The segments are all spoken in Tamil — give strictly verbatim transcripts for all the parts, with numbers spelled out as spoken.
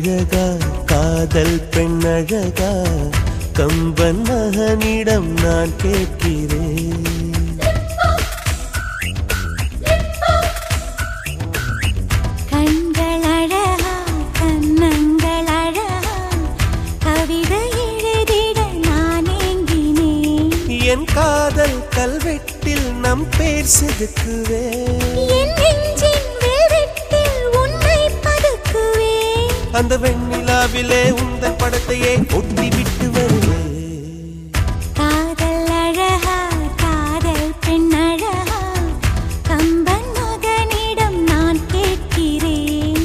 அழகா காதல் பெண் அழகா கம்பன் மகனிடம் நான் கேட்கிறேன். கண்கள் அழகா கண்ணங்கள் அழகா கவிதை எழுதிட நான் ஏங்கினேன். என் காதல் கல்வெட்டில் நம் பேர் செதுக்குவேன். என் நெஞ்சின் வெல்வெட்டில் உன்னை பதுக்குவேன். அந்த வெண்ணிலாவிலே உந்தன் படத்தையே ஒட்டி விட்டு வருவேன். காதல் அழகா காதல் பெண் அழகா கம்பன் மகனிடம் நான் கேட்கிறேன்.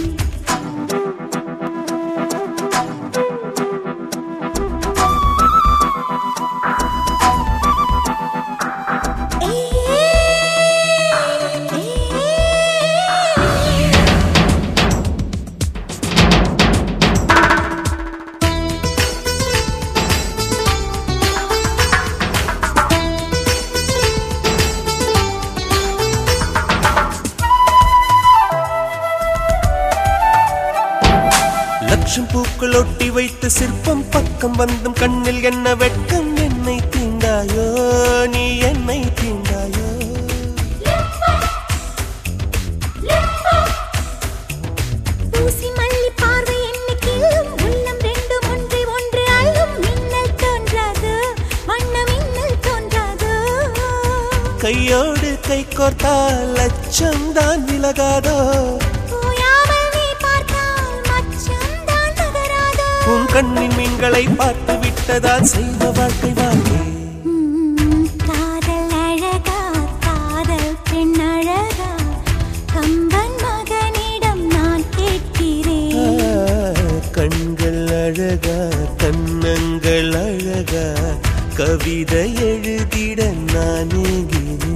லட்சம் பூக்கள் ஒட்டி வைத்த சிற்பம் பக்கம் வந்தும் கண்ணில் என்ன வெட்கம். என்னை தீண்டாயோ நீ என்னை தீண்டாயோ. ஊசி மல்லி பார்வை என்னை கிள்ளும். உள்ளம் ரெண்டு ஒன்றை ஒன்று அள்ளும். மின்னல் தோன்றாது வண்ண மின்னல் தோன்றாது. கையோடு கை கோர்த்தால் லட்சம் தான் விலகாதோ. உன் கண்ணின் மீன்களை பார்த்து விட்டதால் செய்த வாழ்க்கை வாழ்க்கை. காதல் அழகா காதல் பெண் அழகா கம்பன் மகனிடம் நான் கேட்கிறேன். கண்கள் அழகா கண்ணங்கள் அழகா கவிதை எழுதிட நான் ஏங்கினேன்.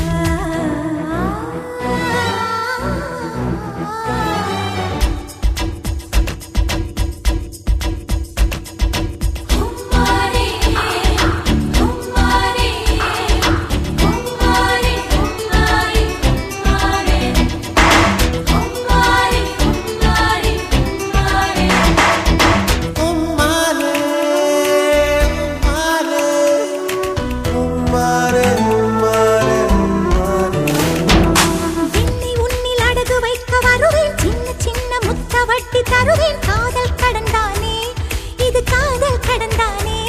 காதல் கடந்தானே இது காதல் கடந்தானே.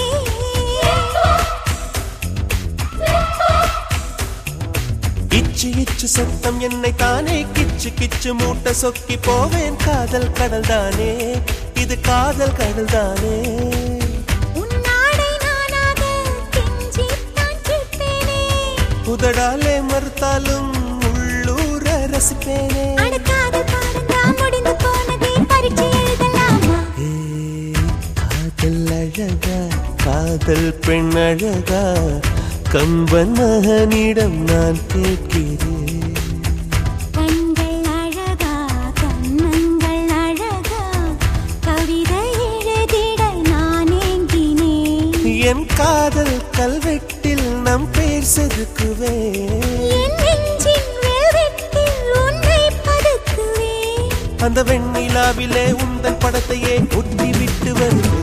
இச்சு இச்சு சத்தம் என்னை தானே கிச்சு கிச்சு மூட்ட சொக்கி போவேன். காதல் கடல் தானே இது காதல் கடல் தானே. உன்னாடை நானாக கெஞ்சித்தான் கேட்பேனே. உதடாலே மறுத்தாலும் உள்ளூர ரசிப்பேனே. காதல் பாடந்தான் முடிந்து போனதே பரீட்சை எழுதலாமா. காதல் அழகா காதல் பெண் அழகா கம்பன் மகனிடம் நான் கேட்கிறேன். கண்கள் அழகா கண்ணங்கள் அழகா கவிதை எழுதிட நான் ஏங்கினேன். என் காதல் கல்வெட்டில் நம் பேர் செதுக்குவேன். என் நெஞ்சின் வெல்வெட்டில் உன்னை பதுக்குவேன். அந்த வெண்ணிலாவிலே உந்தன் படத்தையே ஒட்டி விட்டு வருவேன்.